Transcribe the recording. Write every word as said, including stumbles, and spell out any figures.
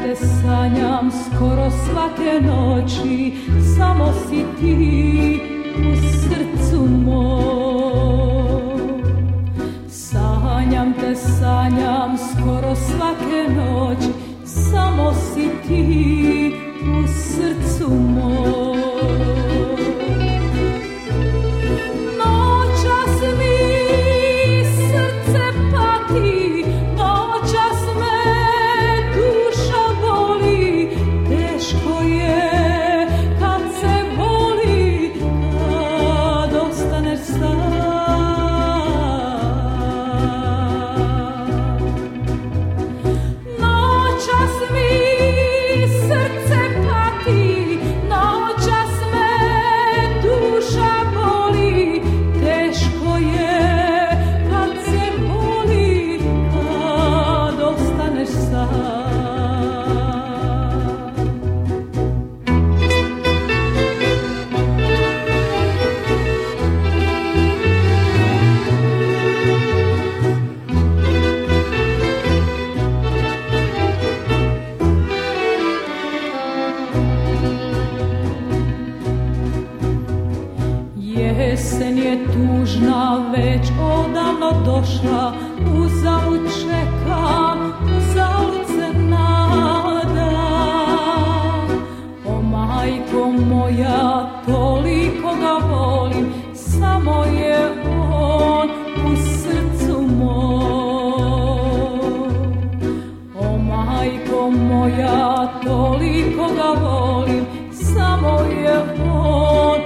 te sanjam skoro svake noći, samo si ti u srcu mom. Sanjam te, sanjam skoro svake noći, samo si ti u srcu mom. Noćas mi srce pati, noćas me duša boli, teško je kad se voli, kad ostaneš sam. Noćas mi srce pati, noćas me duša boli, teško je kad se voli, kad ostaneš sam. Jesen je tužna, već odavno došla, uzalud čekam, uzalud se nadam. O majko moja, toliko ga volim, samo je on u srcu mom. O majko moja, toliko ga volim, samo je on